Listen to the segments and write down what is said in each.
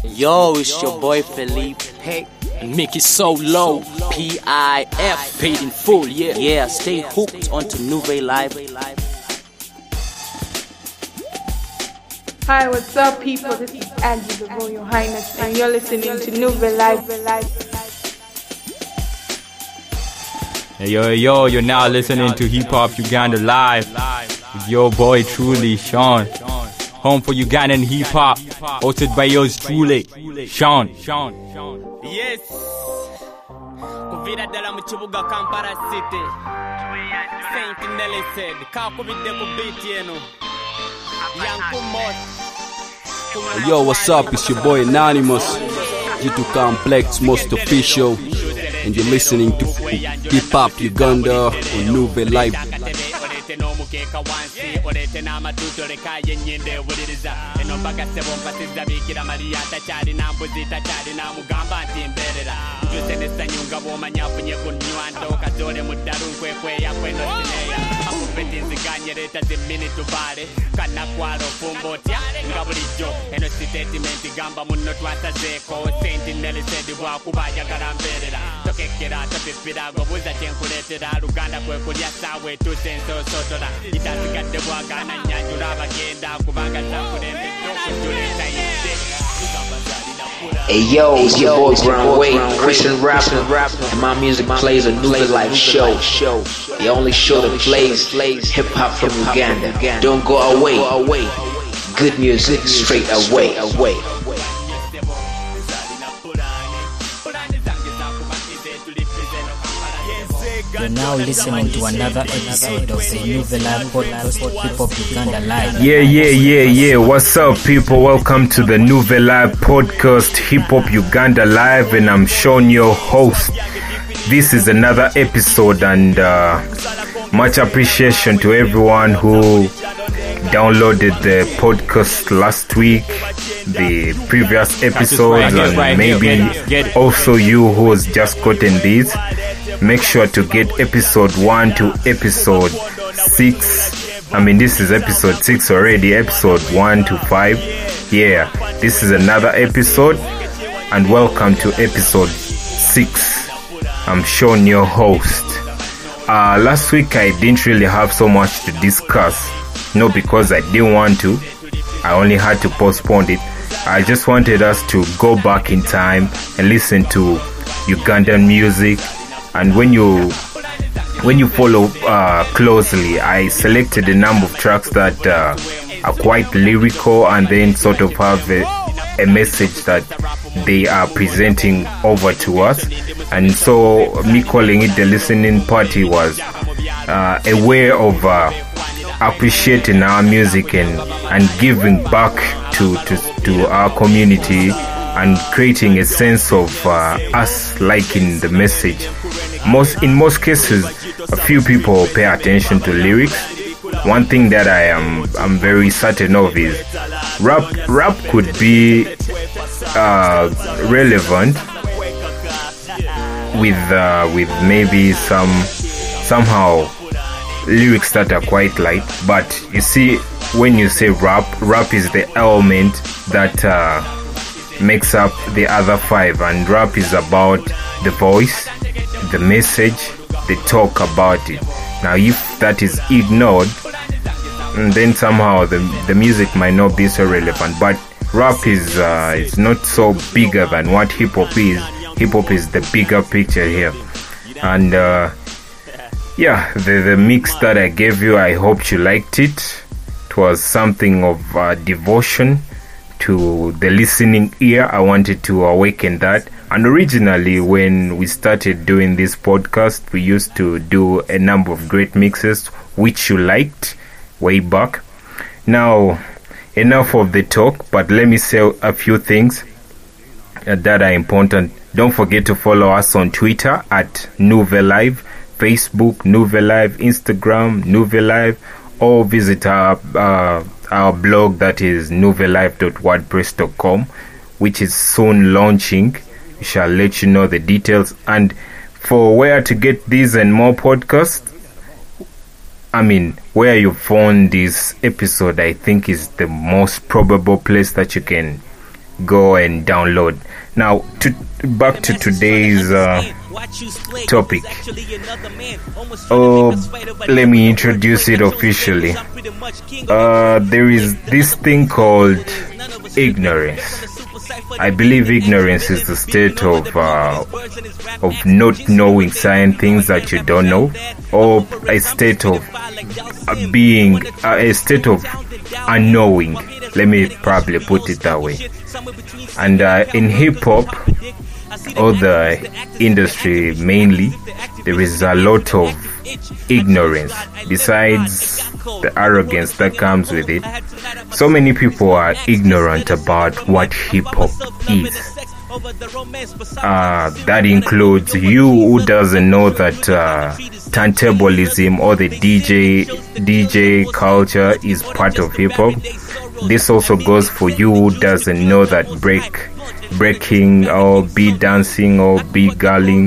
Yo, it's your boy Felipe. And make it so low. PIF, paid in full, yeah. Yeah, stay hooked onto Nouvelle Live. Hi, what's up, people? This is Angie, the Royal Highness, and you're listening to Nouvelle Live. Yo, you're now listening to Hip Hop Uganda Live with your boy truly, Sean. Home for Ugandan hip hop, hosted by yours truly, Sean. Yes. Kuvira dala mu kibuga Kampala City. Saint Nelly said, "Kakubide ku beat eno." Yo, what's up? It's your boy Anonymous, G2 Complex, most official, and you're listening to Hip Hop Uganda on Nouvelle Live. Mukeka wansi olete n'amatuto lekaye nyinde buliriza eno mbaga sebo mpasiza bikira Maria takyali nambuzi takyali namugamba nti mberera njuse nesanyunga bwomanya funye kunywanto kazole muddalu nkwekweya kweno sineya akupeti nziganye leta zimmini tubale kanakwalo fumbotya nga bulijjo eno sitatimenti gamba muno twasazeeko Sentinel sedi bwakuba ayagala mberera tokekera topipira gobuuza kyenkuleetera Luganda kwekulya saawe tusensosotola itasigadde bwagana nyanjula abagenda kubanga zakulembe okutuleta ide. Hey yo, it's your boy Brown Wade, Christian rapper, and my music plays a Nouvelle Life show. The only show that plays hip hop from Uganda. Don't go away. Good music straight away. You're now listening to another episode of the Nouvelle Live podcast, Hip Hop Uganda Live. Yeah. What's up, people? Welcome to the Nouvelle Live podcast, Hip Hop Uganda Live, and I'm Sean, your host. This is another episode, and much appreciation to everyone who downloaded the podcast last week, the previous episodes, and maybe also you who has just gotten these. Make sure to get episode 1 to episode 6. I mean, this is episode 6 already, episode 1 to 5. Yeah, this is another episode, and welcome to episode 6. I'm Sean, your host. Last week I didn't really have so much to discuss. Not because I didn't want to, I only had to postpone it. I just wanted us to go back in time and listen to Ugandan music. And when you follow closely, I selected a number of tracks that are quite lyrical and then sort of have a message that they are presenting over to us. And so me calling it the listening party was a way of appreciating our music and giving back to our community and creating a sense of us liking the message. In most cases, a few people pay attention to lyrics. One thing that I'm very certain of is rap could be relevant with maybe somehow lyrics that are quite light. But you see, when you say rap is the element that makes up the other 5, and rap is about the voice, the message, the talk about it. Now if that is ignored, then somehow the music might not be so relevant. But rap is not so bigger than what hip hop is. Hip hop is the bigger picture here. And the mix that I gave you, I hope you liked it. It was something of devotion to the listening ear. I wanted to awaken that. And originally, when we started doing this podcast, we used to do a number of great mixes, which you liked way back. Now, enough of the talk, but let me say a few things that are important. Don't forget to follow us on Twitter at Nouvelle Live, Facebook Nouvelle Live, Instagram Nouvelle Live, or visit our blog, that is nouvellelive.wordpress.com, which is soon launching. We shall let you know the details. And for where to get these and more podcasts, where you found this episode, I think is the most probable place that you can go and download. Now, back to today's topic. Let me introduce it officially. There is this thing called ignorance. I believe ignorance is the state of not knowing certain things that you don't know, or a state of being a state of unknowing. Let me probably put it that way. And in hip hop, or the industry mainly, there is a lot of ignorance. Besides the arrogance that comes with it, so many people are ignorant about what hip hop is. That includes you who doesn't know that turntablism or the DJ culture is part of hip hop. This also goes for you who doesn't know that breaking or beat dancing or jiggaling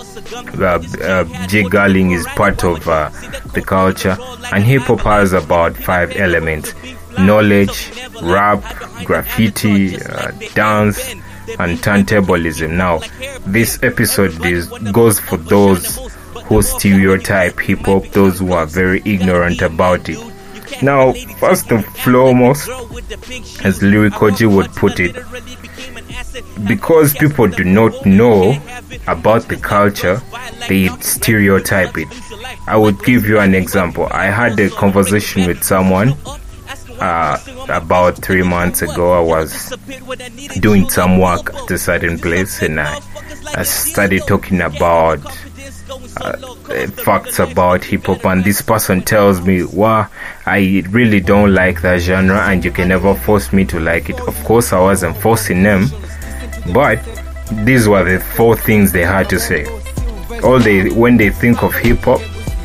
is part of the culture. And hip hop has about 5 elements: knowledge, rap, graffiti, dance, and turntablism. Now, this episode goes for those who stereotype hip hop, those who are very ignorant about it. Now, first and foremost, as Lyricoji would put it, because people do not know about the culture, they stereotype it. I would give you an example. I had a conversation with someone about 3 months ago. I was doing some work at a certain place, and I started talking about facts about hip hop, and this person tells me, "Wow, I really don't like that genre, and you can never force me to like it." Of course, I wasn't forcing them, but these were the 4 things they had to say. When they think of hip hop,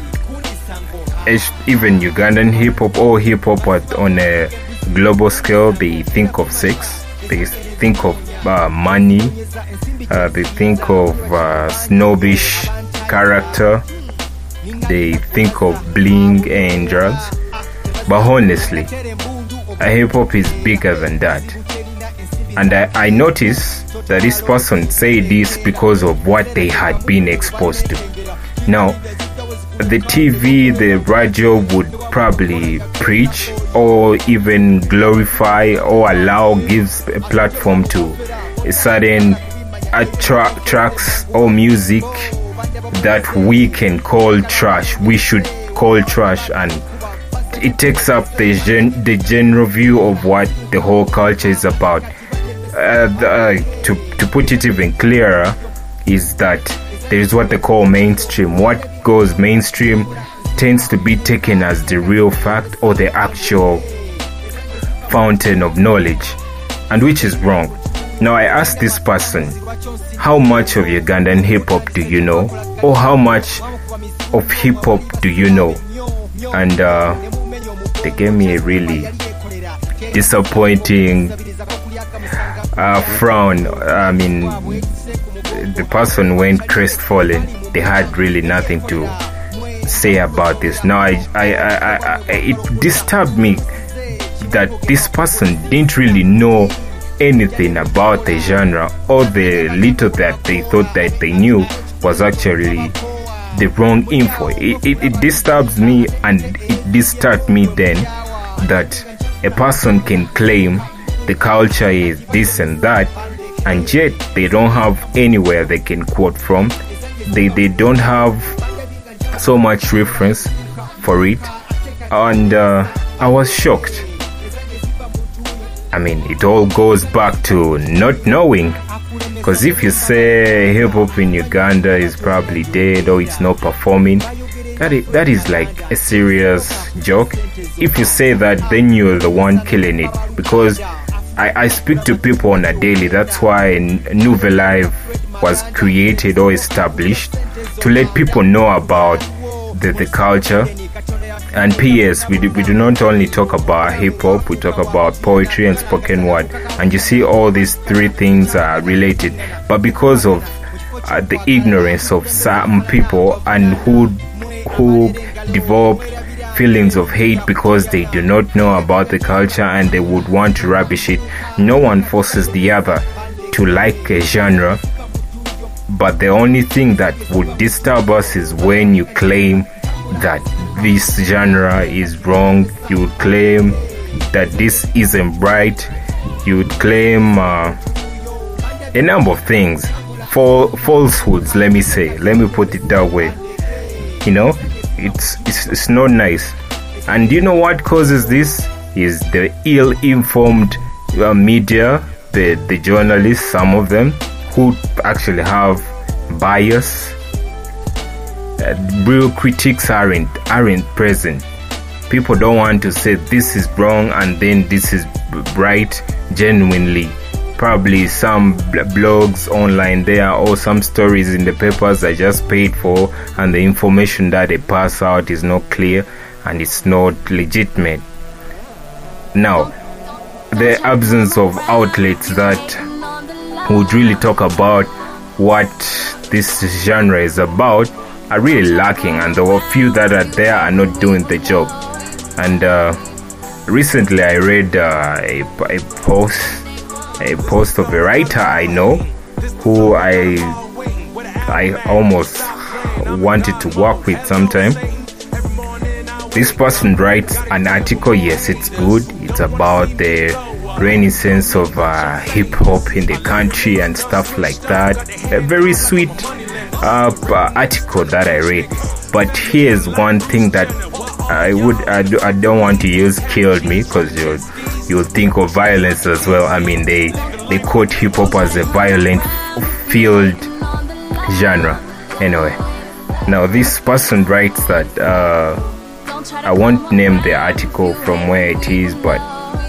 even Ugandan hip hop or hip hop on a global scale, they think of sex, they think of money, they think of snobbish character, they think of bling and drugs. But honestly, hip hop is bigger than that. And I noticed that this person said this because of what they had been exposed to. Now, the TV, the radio would probably preach or even glorify or gives a platform to a certain tracks or music that we can call trash. We should call trash, and it takes up the general view of what the whole culture is about. To put it even clearer, is that there is what they call mainstream. What goes mainstream tends to be taken as the real fact or the actual fountain of knowledge, and which is wrong. Now, I asked this person, how much of Ugandan hip hop do you know, or how much of hip hop do you know? And they gave me a really disappointing frown. I mean, the person went crestfallen. They had really nothing to say about this. Now, it disturbed me that this person didn't really know anything about the genre, or the little that they thought that they knew was actually the wrong info. It disturbs me, and it disturbed me then that a person can claim the culture is this and that, and yet they don't have anywhere they can quote from. They don't have so much reference for it, and I was shocked. I mean, it all goes back to not knowing, because if you say hip hop in Uganda is probably dead or it's not performing, that is like a serious joke. If you say that, then you're the one killing it, because I speak to people on a daily. That's why Nouvelle Live was created or established, to let people know about the culture. And P.S., we do not only talk about hip-hop, we talk about poetry and spoken word. And you see all these 3 things are related. But because of the ignorance of some people, and who develop feelings of hate because they do not know about the culture and they would want to rubbish it. No one forces the other to like a genre, but the only thing that would disturb us is when you claim that this genre is wrong. You would claim that this isn't right. You would claim a number of things, falsehoods. Let me put it that way. You know, it's not nice. And you know what causes this is the ill-informed media, the journalists, some of them who actually have bias. Real critics aren't present. People don't want to say this is wrong and then this is right genuinely. Probably some blogs online there or some stories in the papers are just paid for, and the information that they pass out is not clear and it's not legitimate. Now, the absence of outlets that would really talk about what this genre is about are really lacking, and the few that are there are not doing the job. And recently I read a post of a writer I know who I almost wanted to work with sometime. This person writes an article. Yes, it's good. It's about the renaissance of hip-hop in the country and stuff like that. A very sweet article that I read. But here's one thing that I don't want to use killed me, because you'll think of violence as well. I mean, they quote hip-hop as a violent field genre. Anyway, now this person writes that I won't name the article from where it is, but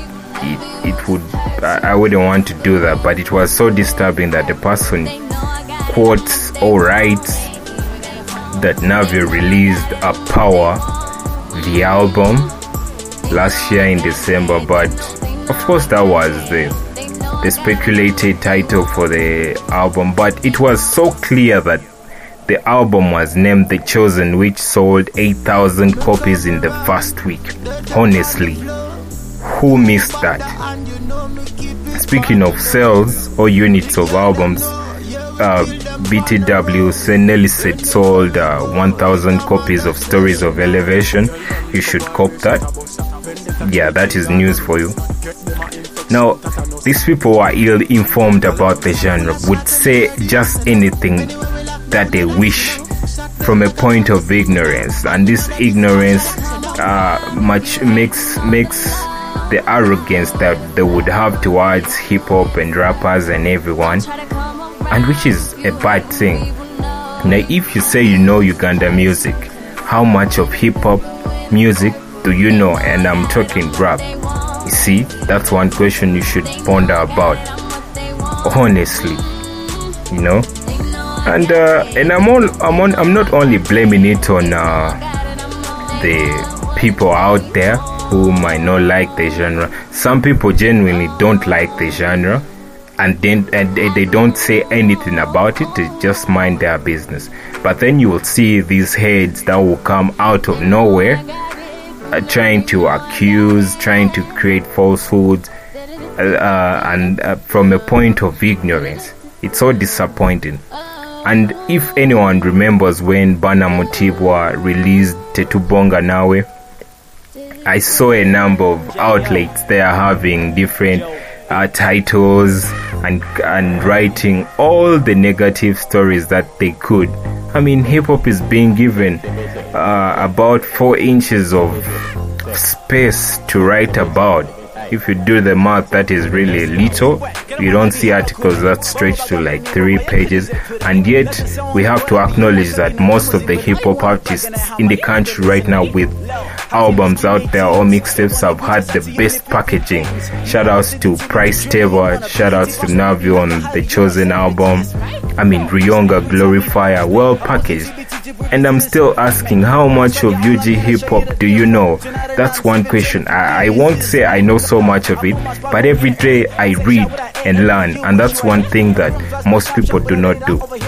I wouldn't want to do that, but it was so disturbing that the person quotes or writes that Navio released a Power, the album, last year in December, but of course that was the speculated title for the album, but it was so clear that the album was named The Chosen, which sold 8,000 copies in the first week. Honestly, who missed that? Speaking of sales or units of albums, BTW Seneliset sold 1,000 copies of Stories of Elevation. You should cop that. Yeah, that is news for you. Now, these people who are ill-informed about the genre would say just anything that they wish from a point of ignorance, and this ignorance much makes the arrogance that they would have towards hip-hop and rappers and everyone, and which is a bad thing. Now, if you say you know Uganda music, how much of hip-hop music do you know? And I'm talking rap. You see, that's one question you should ponder about, honestly, you know. And I'm not only blaming it on the people out there who might not like the genre. Some people genuinely don't like the genre, and they don't say anything about it. They just mind their business. But then you will see these heads that will come out of nowhere, trying to accuse, trying to create falsehoods, and from a point of ignorance. It's so disappointing. And if anyone remembers when Bana Mutibwa released Tetubonga Nawe, I saw a number of outlets there having different titles and writing all the negative stories that they could. I mean, hip-hop is being given about 4 inches of space to write about. If you do the math, that is really little. You don't see articles that stretch to like 3 pages, and yet we have to acknowledge that most of the hip-hop artists in the country right now with albums out there or mixtapes have had the best packaging. Shoutouts to Price Table, shoutouts to Navio on The Chosen album. I mean, Rionga, Glorifier, well packaged. And I'm still asking, how much of UG hip-hop do you know? That's one question. I won't say I know so much of it, but every day I read and learn, and that's one thing that most people do not do.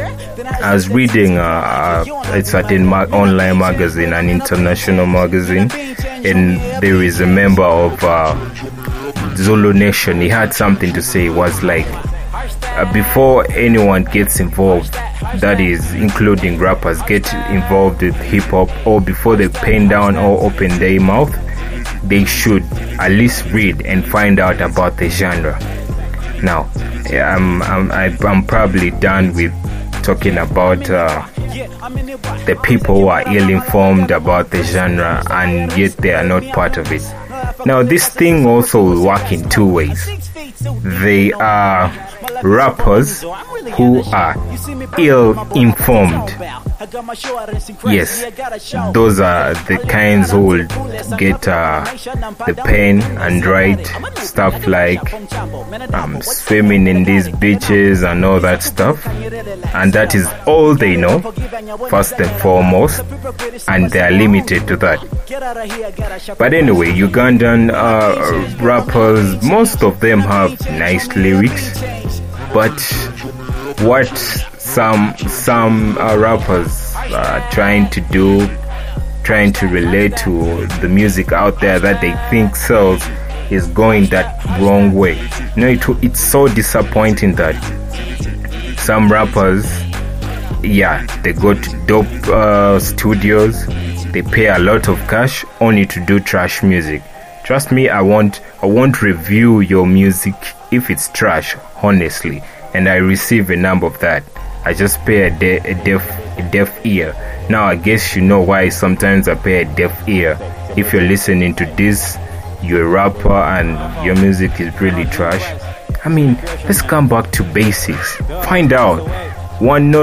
I was reading a certain online magazine, an international magazine, and there is a member of Zulu Nation. He had something to say. It was like, before anyone gets involved, that is including rappers, get involved with hip hop, or before they pen down or open their mouth, they should at least read and find out about the genre. Now, I'm probably done with talking about the people who are ill-informed about the genre and yet they are not part of it. Now, this thing also will work in two ways. They are rappers who are ill-informed. Yes, those are the kinds who will get the pen and write stuff like swimming in these beaches and all that stuff, and that is all they know, first and foremost, and they are limited to that. But anyway, Ugandan rappers, most of them have nice lyrics, but what some rappers are trying to relate to the music out there that they think sells is going that wrong way. It's so disappointing that some rappers, they go to dope studios, they pay a lot of cash only to do trash music. Trust me, I won't review your music if it's trash, honestly, and I receive a number of that. I just pay a deaf ear. Now I guess you know why sometimes I pay a deaf ear. If you're listening to this, you're a rapper and your music is really trash. I mean, let's come back to basics. Find out one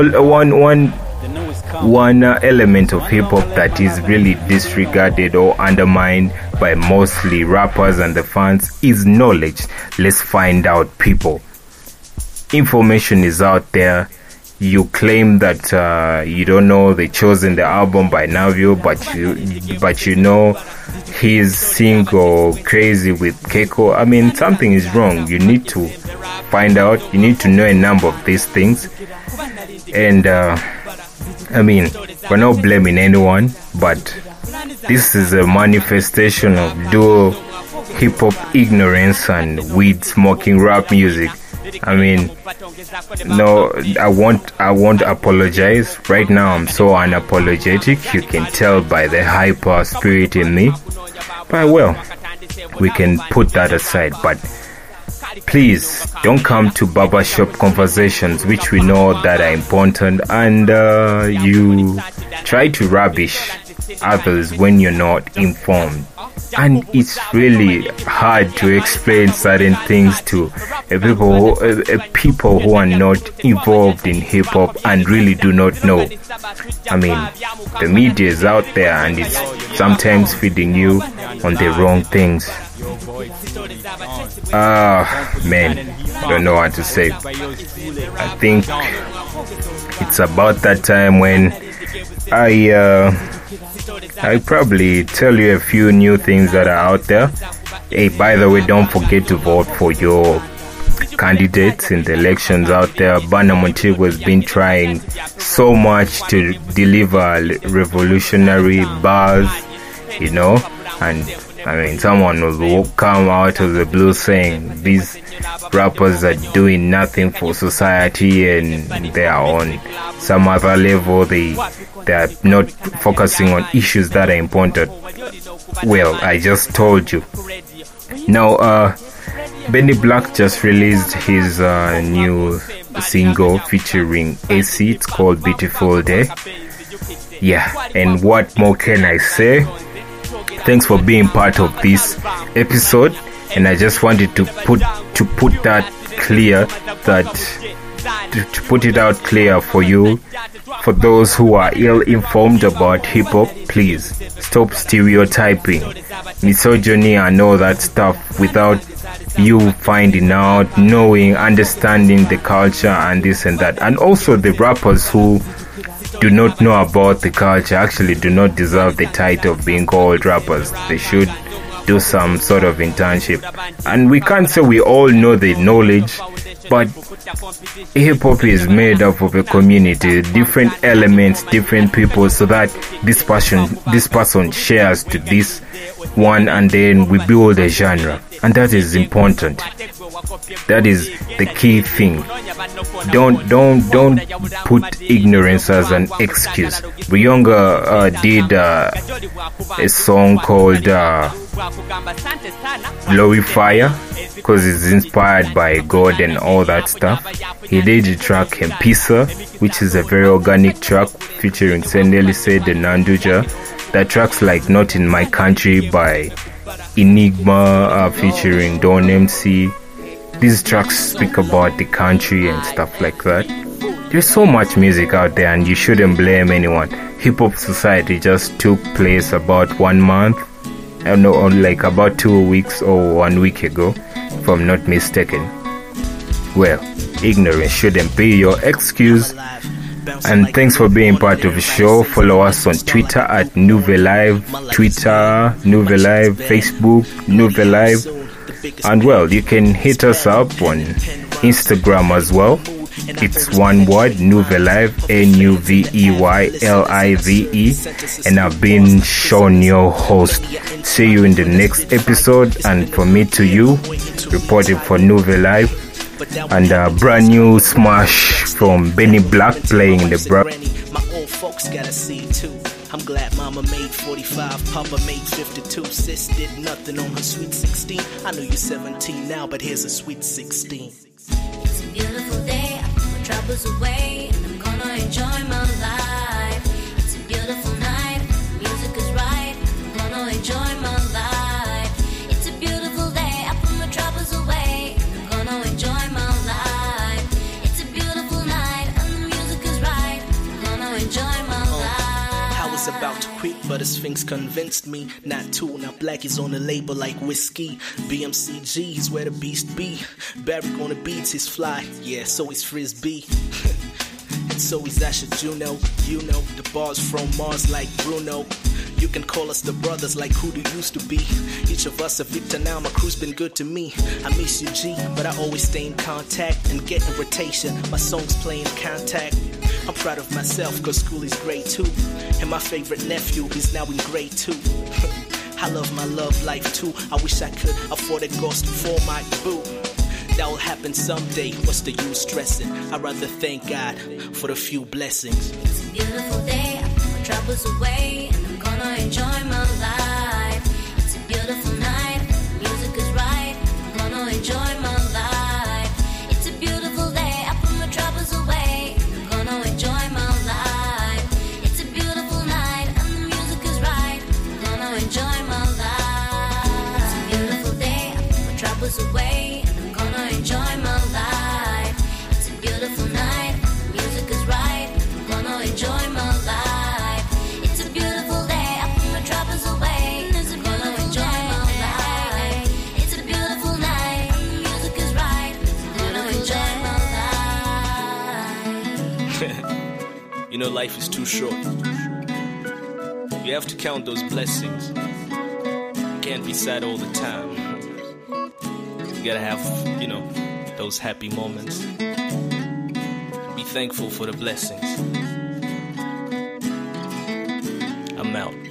element of hip hop that is really disregarded or undermined by mostly rappers and the fans is knowledge. Let's find out, people. Information is out there. You claim that you don't know the Chosen the album by Navio, but you know his single Crazy with Keiko. I mean, something is wrong. You need to find out. You need to know a number of these things. And I mean, we're not blaming anyone, but this is a manifestation of dual hip hop ignorance and weed smoking rap music. I mean, no, I won't apologize. Right now I'm so unapologetic. You can tell by the hyper spirit in me. But well, we can put that aside. But please don't come to barbershop conversations, which we know that are important, and you try to rubbish others when you're not informed. And it's really hard to explain certain things to people who are not involved in hip hop and really do not know. I mean, the media is out there and it's sometimes feeding you on the wrong things. Man, I don't know what to say. I think it's about that time when I probably tell you a few new things that are out there. Hey, by the way, don't forget to vote for your candidates in the elections out there. Bana Montigo has been trying so much to deliver revolutionary bars, you know, and I mean, someone will come out of the blue saying these rappers are doing nothing for society and they are on some other level. They are not focusing on issues that are important. Well, I just told you. Now, Benny Black just released his new single featuring AC. It's called Beautiful Day. Yeah, and what more can I say? Thanks for being part of this episode, and I just wanted to put that clear, to put it out clear for you, for those who are ill-informed about hip-hop. Please stop stereotyping, misogyny and all that stuff without you finding out, knowing, understanding the culture and this and that. And also the rappers who do not know about the culture actually do not deserve the title of being called rappers. They should do some sort of internship. And we can't say we all know the knowledge, But hip hop is made up of a community, different elements, different people, so that this person shares to this one, and then we build a genre, and that is important. That is the key thing. Don't put ignorance as an excuse. Buyonga did a song called Glorifier, because it's inspired by God and all that stuff. He did the track Mpisa, which is a very organic track featuring Sendeli Said and Nanduja. That track's like Not in My Country by Enigma featuring Don MC. These tracks speak about the country and stuff like that. There's so much music out there, and you shouldn't blame anyone. Hip Hop Society just took place about 1 month, or like about 2 weeks or 1 week ago, if I'm not mistaken. Well, ignorance shouldn't be your excuse. And thanks for being part of the show. Follow us on Twitter at Nouvelle Live, Twitter, Nouvelle Live, Facebook, Nouvelle Live. And well, you can hit us up on Instagram as well. It's one word, Nouvelle Live, NUVEYLIVE. And I've been Sean, your host. See you in the next episode. And from me to you, reporting for Nouvelle Live. And a brand new smash from Benny Black playing the My old folks gotta see too. I'm glad mama made 45, papa made 52. Sis did nothing on her sweet 16. I know you're 17 now, but here's a sweet 16. It's a beautiful day, I put my troubles away, and I'm gonna enjoy my life. It's a beautiful night, music is right, I'm gonna enjoy my life. It's a beautiful day, I put my troubles away, I'm gonna enjoy my life. It's a beautiful night, and the music is right, I'm gonna enjoy my life. I was about to quit, but a Sphinx convinced me not to. Now Black is on the label like whiskey. BMCG is where the beast be. Barrick on the beats is fly, yeah, so is Frisbee. And so is Asher Juno. You know, the bars from Mars like Bruno. You can call us the brothers like who do used to be. Each of us a Victor now, my crew's been good to me. I miss you G, but I always stay in contact and get in rotation. My songs play in contact. I'm proud of myself cause school is great too. And my favorite nephew, he's now in grade 2. I love my love life too. I wish I could afford a ghost for my boo. That will happen someday, what's the use stressing? I'd rather thank God for the few blessings. It's a beautiful day, I put my troubles away, and I'm gonna enjoy my life. It's a beautiful night, music is right, I'm gonna enjoy my life. It's a beautiful day, I put my troubles away, I'm gonna enjoy my life. It's a beautiful night, and the music is right, I'm gonna enjoy my life. It's a beautiful day, I put my troubles away, and I'm gonna enjoy my life. It's a beautiful night, music is right, I'm gonna enjoy my life. It's a beautiful day, I put my troubles away, and I'm gonna enjoy my life. It's a beautiful night, music is right, I'm gonna enjoy my life. You know, life is too short. You have to count those blessings. You can't be sad all the time. You gotta have, you know, those happy moments. Be thankful for the blessings. I'm out.